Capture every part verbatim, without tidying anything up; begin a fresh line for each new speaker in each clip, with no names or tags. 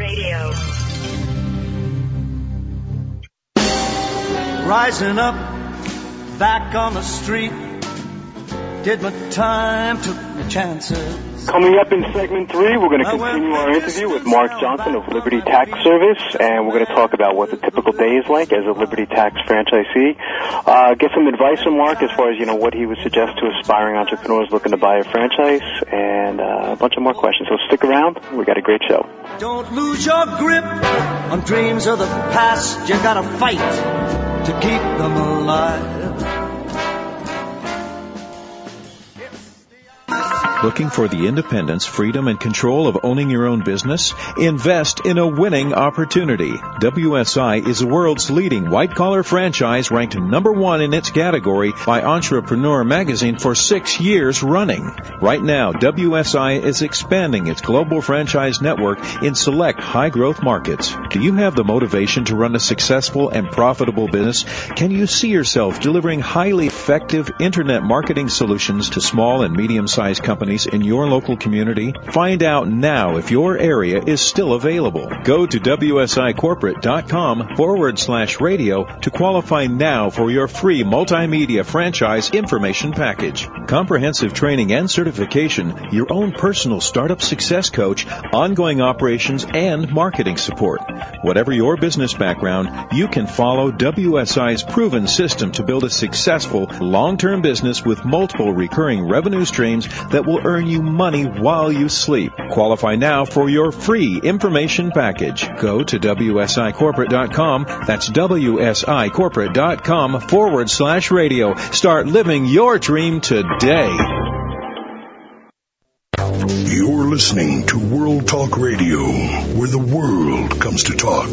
Radio.
Rising up, back on the street, did my time, took my chances.
Coming up in segment three, we're going to continue our interview with Mark Johnson of Liberty Tax Service, and we're going to talk about what the typical day is like as a Liberty Tax franchisee. Uh, get some advice from Mark as far as, you know, what he would suggest to aspiring entrepreneurs looking to buy a franchise, and uh, a bunch of more questions. So stick around. We got a great show.
Don't lose your grip on dreams of the past. You got to fight to keep them alive.
Looking for the independence, freedom, and control of owning your own business? Invest in a winning opportunity. W S I is the world's leading white-collar franchise, ranked number one in its category by Entrepreneur Magazine for six years running. Right now, W S I is expanding its global franchise network in select high-growth markets. Do you have the motivation to run a successful and profitable business? Can you see yourself delivering highly effective internet marketing solutions to small and medium-sized companies in your local community? Find out now if your area is still available. Go to wsicorporate.com forward slash radio to qualify now for your free multimedia franchise information package. Comprehensive training and certification, your own personal startup success coach, ongoing operations, and marketing support. Whatever your business background, you can follow W S I's proven system to build a successful, long-term business with multiple recurring revenue streams that will earn you money while you sleep. Qualify now for your free information package. Go to wsicorporate.com. That's wsicorporate.com forward slash radio. Start living your dream today.
You're listening to World Talk Radio, where the world comes to talk.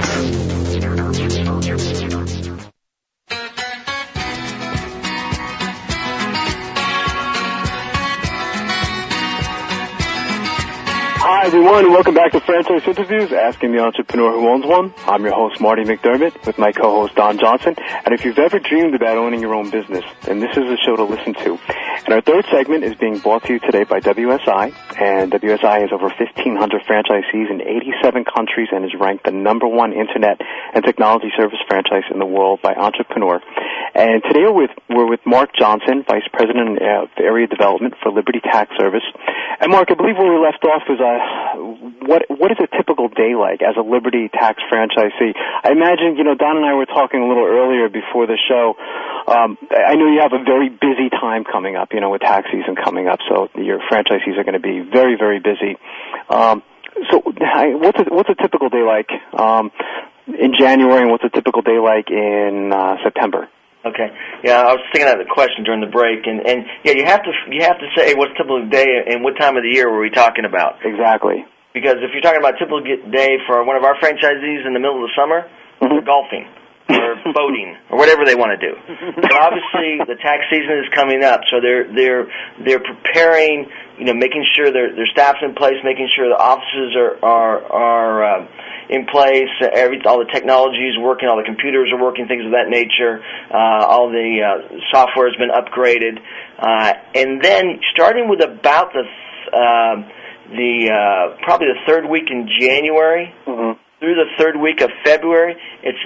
Hi, everyone, and welcome back to Franchise Interviews, Asking the Entrepreneur Who Owns One. I'm your host, Marty McDermott, with my co-host, Don Johnson. And if you've ever dreamed about owning your own business, then this is the show to listen to. And our third segment is being brought to you today by W S I. And W S I has over fifteen hundred franchisees in eighty-seven countries and is ranked the number one internet and technology service franchise in the world by Entrepreneur. And today we're with, we're with Mark Johnson, Vice President of Area Development for Liberty Tax Service. And Mark, I believe where we left off was uh, what what is a typical day like as a Liberty Tax franchisee? I imagine, you know, Don and I were talking a little earlier before the show. Um, I know you have a very busy time coming up, you know, with tax season coming up, so your franchisees are going to be very, very busy. Um, so what's a, what's a typical day like um, in January, and what's a typical day like in uh, September?
Okay. Yeah, I was thinking of the question during the break, and, and yeah, you have to you have to say what's typical day and what time of the year were we talking about?
Exactly.
Because if you're talking about typical day for one of our franchisees in the middle of the summer, mm-hmm. they're golfing or boating or whatever they want to do. But obviously, the tax season is coming up, so they're they're they're preparing. You know, making sure their their staff's in place, making sure the offices are are are uh, in place. Every all the technology is working, all the computers are working, things of that nature. Uh, all the uh, software has been upgraded, uh, and then starting with about the uh, the uh, probably the third week in January mm-hmm. through the third week of February, it's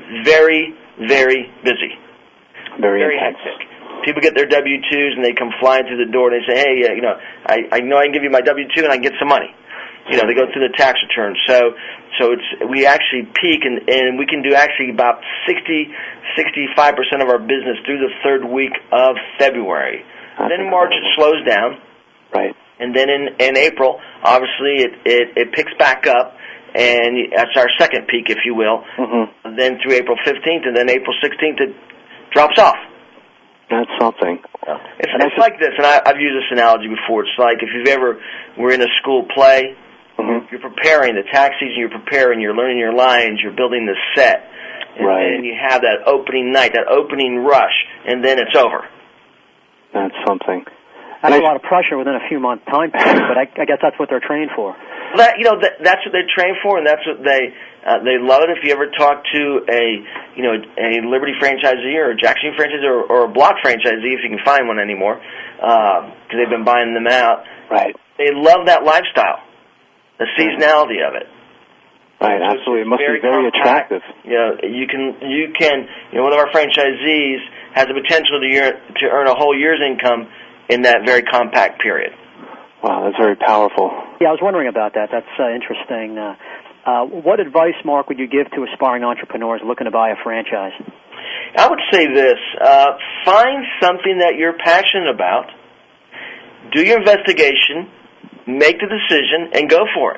very very busy,
very,
very hectic. People get their W two's and they come flying through the door and they say, hey, uh, you know, I, I know I can give you my W two and I can get some money. You know, they go through the tax return. So so it's we actually peak, and, and we can do actually about sixty, sixty-five percent of our business through the third week of February. That's then in March it slows down.
Right.
And then in, in April, obviously, it, it, it picks back up, and that's our second peak, if you will. Mm-hmm. And then through April fifteenth, and then April sixteenth, it drops off.
That's something.
It's, it's like this, and I, I've used this analogy before. It's like if you've ever were in a school play, mm-hmm. you're preparing the tax season, you're preparing, you're learning your lines, you're building the set, and
right.
then you have that opening night, that opening rush, and then it's over.
That's something.
That's a lot of pressure within a few month time period, but I, I guess that's what they're trained for.
Well, that, you know, that, that's what they're trained for, and that's what they uh, they love it. If you ever talk to a you know a Liberty franchisee or a Jackson franchisee or, or a Block franchisee, if you can find one anymore, because uh, they've been buying them out.
Right.
They love that lifestyle, the seasonality of it.
Right,
so
absolutely. It must
very
be very
compact.
attractive.
You know, you can, you can, you know, one of our franchisees has the potential to, year, to earn a whole year's income in that very compact period.
Wow, that's very powerful.
Yeah, I was wondering about that. That's uh, interesting. Uh, uh, what advice, Mark, would you give to aspiring entrepreneurs looking to buy a franchise?
I would say this. Uh, find something that you're passionate about, do your investigation, make the decision, and go for it.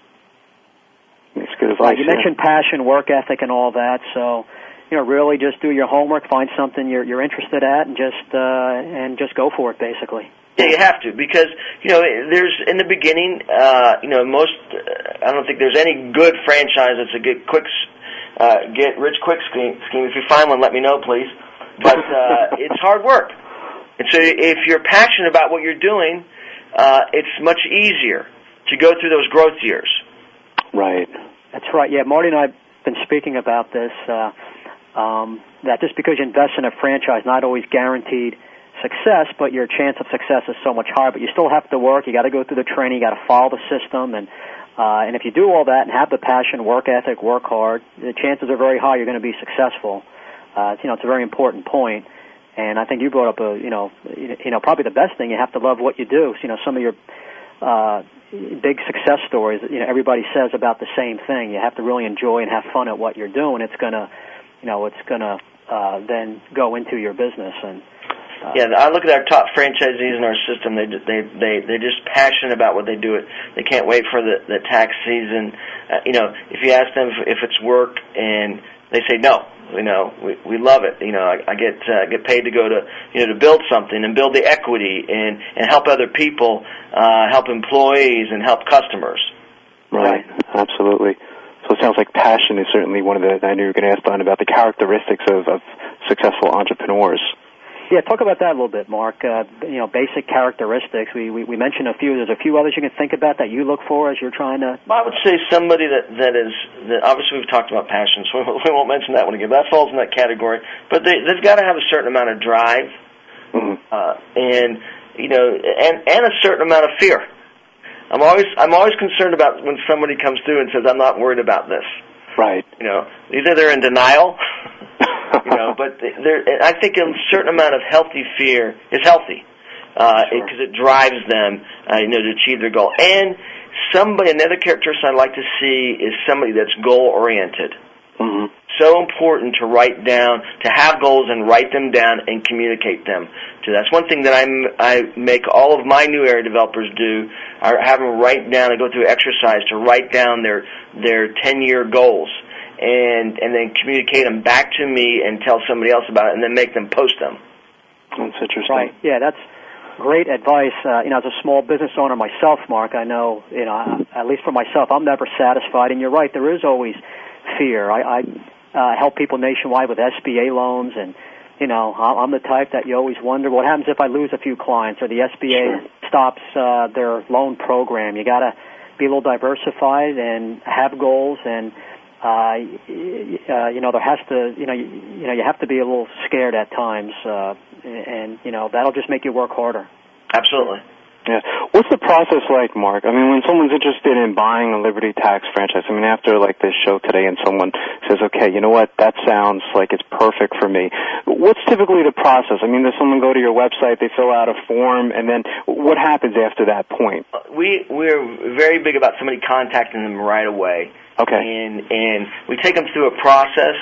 That's good advice.
Right, you
yeah.
mentioned passion, work ethic, and all that, so you know, really just do your homework, find something you're you're interested at, and just uh, and just go for it, basically.
Yeah, you have to, because, you know, there's, in the beginning, uh, you know, most, uh, I don't think there's any good franchise that's a good quick, uh, get rich quick scheme. If you find one, let me know, please. But, uh, it's hard work. And so if you're passionate about what you're doing, uh, it's much easier to go through those growth years.
Right.
That's right. Yeah, Marty and I have been speaking about this, uh, um, that just because you invest in a franchise, not always guaranteed success, but your chance of success is so much higher. But you still have to work. You got to go through the training. You got to follow the system, and uh, and if you do all that and have the passion, work ethic, work hard, the chances are very high you're going to be successful. Uh, you know, it's a very important point. And I think you brought up a you know you know probably the best thing. You have to love what you do. So, you know, some of your uh, big success stories. You know, everybody says about the same thing. You have to really enjoy and have fun at what you're doing. It's gonna you know it's gonna uh, then go into your business. And Uh,
yeah, I look at our top franchisees in our system. They they they they're just passionate about what they do. It they can't wait for the the tax season. Uh, you know, if you ask them if, if it's work, and they say no, you know, we we love it. You know, I, I get uh, get paid to go to you know to build something and build the equity and and help other people, uh, help employees and help customers.
Right, absolutely. So it sounds like passion is certainly one of the. I knew you were going to ask Don about the characteristics of, of successful entrepreneurs.
Yeah, talk about that a little bit, Mark. Uh, you know, basic characteristics. We, we we mentioned a few. There's a few others you can think about that you look for as you're trying to.
I would say somebody that that is that obviously we've talked about passion, so we won't mention that one again. That falls in that category. But they, they've got to have a certain amount of drive,
mm-hmm.
uh, and you know, and and a certain amount of fear. I'm always I'm always concerned about when somebody comes through and says, "I'm not worried about this."
Right.
You know, either they're in denial. You know, but there, I think a certain amount of healthy fear is healthy because uh,
sure.
it, it drives them, uh, you know, to achieve their goal. And somebody, another characteristic I'd like to see is somebody that's goal-oriented.
Mm-hmm.
So important to write down, to have goals and write them down and communicate them to. That's one thing that I I make all of my new area developers do. I have them write down and go through exercise to write down their their ten-year goals. And and then communicate them back to me and tell somebody else about it, and then make them post them.
That's interesting.
Right. Yeah, that's great advice. Uh, you know, as a small business owner myself, Mark, I know, you know, at least for myself, I'm never satisfied. And you're right, there is always fear. I, I uh, help people nationwide with S B A loans, and you know, I'm the type that you always wonder what happens if I lose a few clients or the S B A
sure.
stops uh, their loan program. You got to be a little diversified and have goals and. Uh, uh, you know, there has to, you know, you, you know, you have to be a little scared at times, uh, and you know, that'll just make you work harder.
Absolutely.
Yeah. What's the process like, Mark? I mean, when someone's interested in buying a Liberty Tax franchise, I mean, after like this show today and someone says, okay, you know what, that sounds like it's perfect for me. What's typically the process? I mean, does someone go to your website, they fill out a form, and then what happens after that point?
We, we're very big about somebody contacting them right away.
Okay.
And, and we take them through a process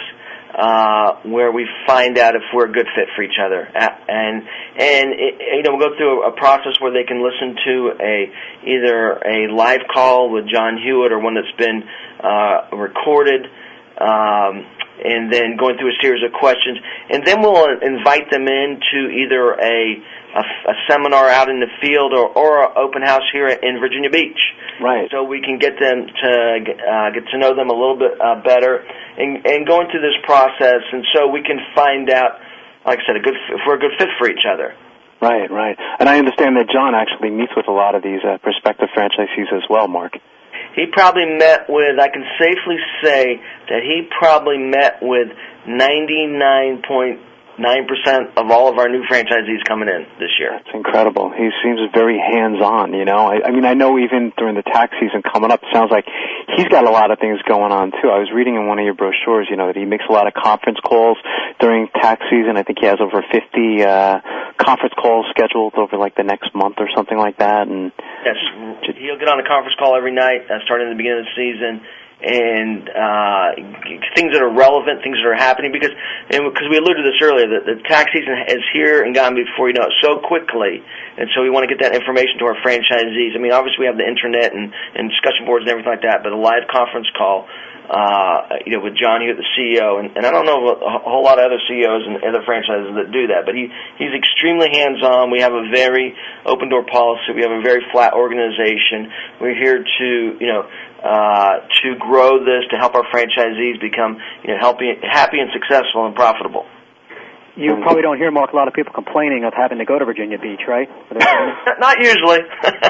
uh, where we find out if we're a good fit for each other, and and it, you know we'll go through a process where they can listen to a either a live call with John Hewitt or one that's been uh, recorded, um, and then going through a series of questions, and then we'll invite them into either a a, a seminar out in the field or or an open house here in Virginia Beach.
Right.
So we can get them to uh, get to know them a little bit uh, better, and, and going through this process, and so we can find out, like I said, a good if we're a good fit for each other.
Right, right. And I understand that John actually meets with a lot of these uh, prospective franchisees as well, Mark.
He probably met with, I can safely say that he probably met with ninety-nine point nine percent of all of our new franchisees coming in this year.
That's incredible. He seems very hands-on, you know. I, I mean, I know even during the tax season coming up, it sounds like he's got a lot of things going on, too. I was reading in one of your brochures, you know, that he makes a lot of conference calls during tax season. I think he has over fifty uh, conference calls scheduled over, like, the next month or something like that. And
yes, he'll get on a conference call every night, uh, starting at the beginning of the season, and uh, things that are relevant, things that are happening, because and because we alluded to this earlier, that the tax season is here and gone before you know it so quickly, and so we want to get that information to our franchisees. I mean, obviously we have the internet and, and discussion boards and everything like that, but a live conference call, uh, you know, with John Hewitt, the C E O, and, and I don't know a whole lot of other C E Os and other franchises that do that, but he he's extremely hands-on. We have a very open-door policy. We have a very flat organization. We're here to, you know, Uh, to grow this, to help our franchisees become, you know, happy, happy and successful and profitable.
You probably don't hear, Mark, a lot of people complaining of having to go to Virginia Beach, right?
Not usually.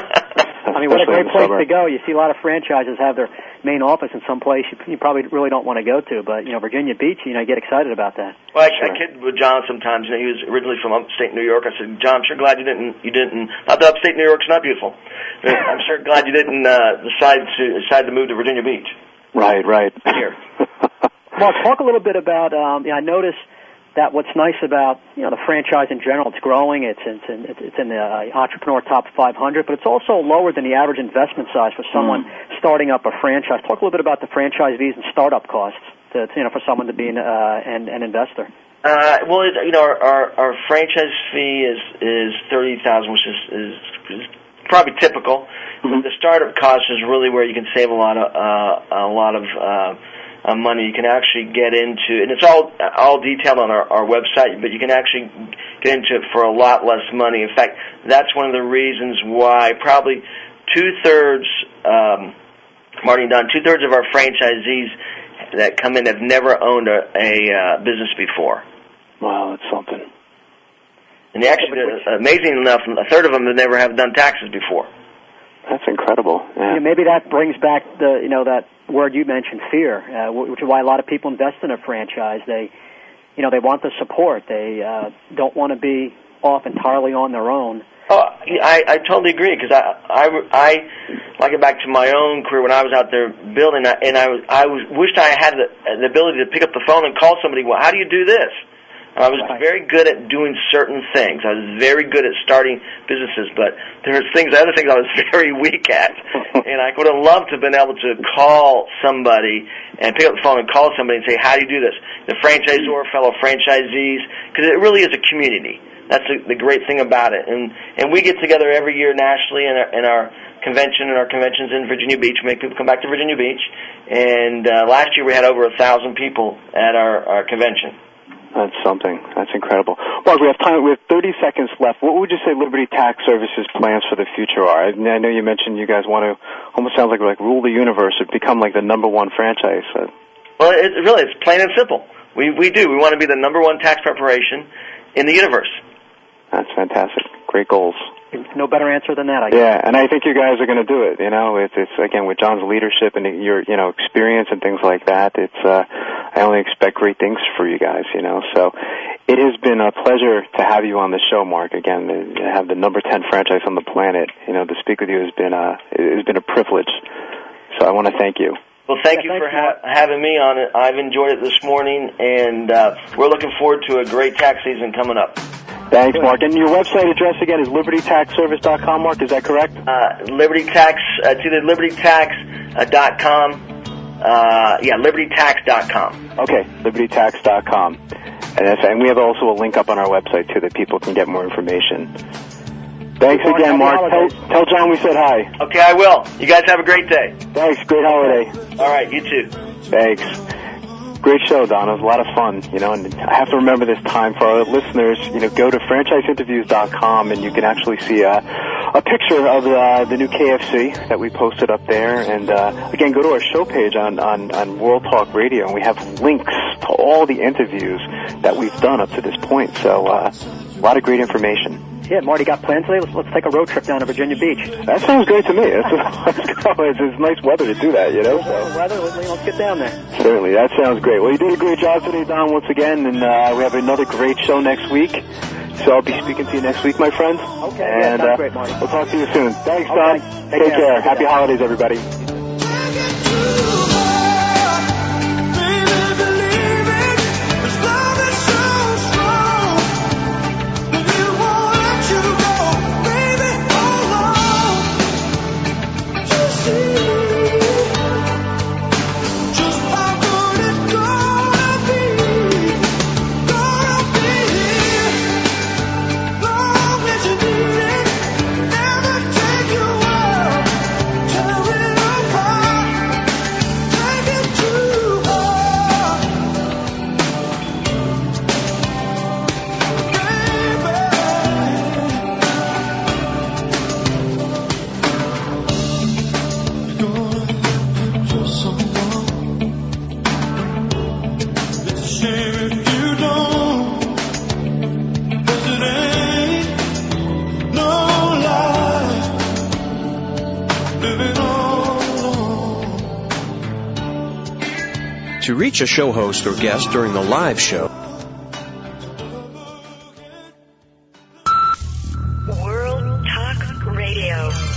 I mean, what a great place to go. You see a lot of franchises have their main office in some place you, you probably really don't want to go to, but, you know, Virginia Beach, you know, you get excited about that.
Well, I, sure. I kid with John sometimes. You know, he was originally from upstate New York. I said, John, I'm sure glad you didn't, you didn't, not that upstate New York's not beautiful. I'm sure glad you didn't uh, decide to decide to move to Virginia Beach.
Right, right.
Here.
Mark, talk a little bit about, um, you know, I noticed that what's nice about, you know, the franchise in general, it's growing, it's it's in, it's in the uh, Entrepreneur Top five hundred, but it's also lower than the average investment size for someone mm. starting up a franchise. Talk a little bit about the franchise fees and startup costs, to, you know, for someone to be an, uh, an, an investor.
Uh, well, it, you know, our, our, our franchise fee is is thirty thousand, which is, is, is probably typical. Mm-hmm. The startup cost is really where you can save a lot of uh, a lot of uh, uh, money. You can actually get into, and it's all all detailed on our, our website, but you can actually get into it for a lot less money. In fact, that's one of the reasons why probably two thirds, um, Marty and Don, two thirds of our franchisees that come in have never owned a, a uh, business before.
Wow, that's something.
And they actually, uh, amazing enough, a third of them have never have done taxes before.
That's incredible. Yeah.
Yeah, maybe that brings back the, you know, that word you mentioned, fear, uh, which is why a lot of people invest in a franchise. They, you know, they want the support. They uh, don't want to be off entirely on their own.
Oh, I, I totally agree, because I, I, I like it back to my own career when I was out there building, and I was, I was wished I had the, the ability to pick up the phone and call somebody. Well, how do you do this? I was
right.
very good at doing certain things. I was very good at starting businesses, but there was things, other things I was very weak at. And I would have loved to have been able to call somebody and pick up the phone and call somebody and say, how do you do this? The franchisor, fellow franchisees, because it really is a community. That's the, the great thing about it. And and we get together every year nationally in our, in our convention, and our conventions in Virginia Beach. We make people come back to Virginia Beach. And uh, last year we had over a thousand people at our, our convention.
That's something. That's incredible. Mark, we have time. We have thirty seconds left. What would you say Liberty Tax Services plans for the future are? I know you mentioned you guys want to almost sounds like like rule the universe or become like the number one franchise. So.
Well, it really it's plain and simple. We we do. We want to be the number one tax preparation in the universe.
That's fantastic. Great goals.
No better answer than that, I guess.
Yeah, and I think you guys are going to do it. You know, it's, it's again with John's leadership and your you know experience and things like that. It's uh, I only expect great things for you guys. You know, so it has been a pleasure to have you on the show, Mark. Again, to have the number ten franchise on the planet. You know, to speak with you has been a it has been a privilege. So I want to thank you.
Well, thank
yeah,
you for
ha-
having me on it. I've enjoyed it this morning, and uh, we're looking forward to a great tax season coming up.
Thanks, Mark. And your website address again is liberty tax service dot com, Mark. Is that correct?
Uh, Liberty Tax, uh, it's either liberty tax dot com. Uh, yeah, liberty tax dot com.
Okay, liberty tax dot com. And, that's, and we have also a link up on our website, too, that people can get more information. Thanks
Mark,
again, Mark. Tell, tell John we said hi.
Okay, I will. You guys have a great day.
Thanks. Great holiday.
All right, you too.
Thanks. Great show, Don. It was a lot of fun, you know, and I have to remember this time for our listeners, you know, go to franchise interviews dot com and you can actually see a, a picture of uh, the new K F C that we posted up there. And, uh, again, go to our show page on, on, on World Talk Radio, and we have links to all the interviews that we've done up to this point. So, uh, a lot of great information.
Yeah, Marty got plans today. Let's, let's take a road trip down to Virginia Beach.
That sounds great to me. It's, let's go. It's, it's nice weather to do that, you know.
So. Weather, let's, let's get down there.
Certainly, that sounds great. Well, you did a great job today, Don, once again, and uh, we have another great show next week. So I'll be speaking to you next week, my friends.
Okay,
and,
yeah, sounds
uh,
great, Marty.
We'll talk to you soon. Thanks,
okay.
Don.
Take,
Take
care.
care. Happy
care.
holidays, everybody.
To reach a show host or guest during the live show,
World Talk Radio.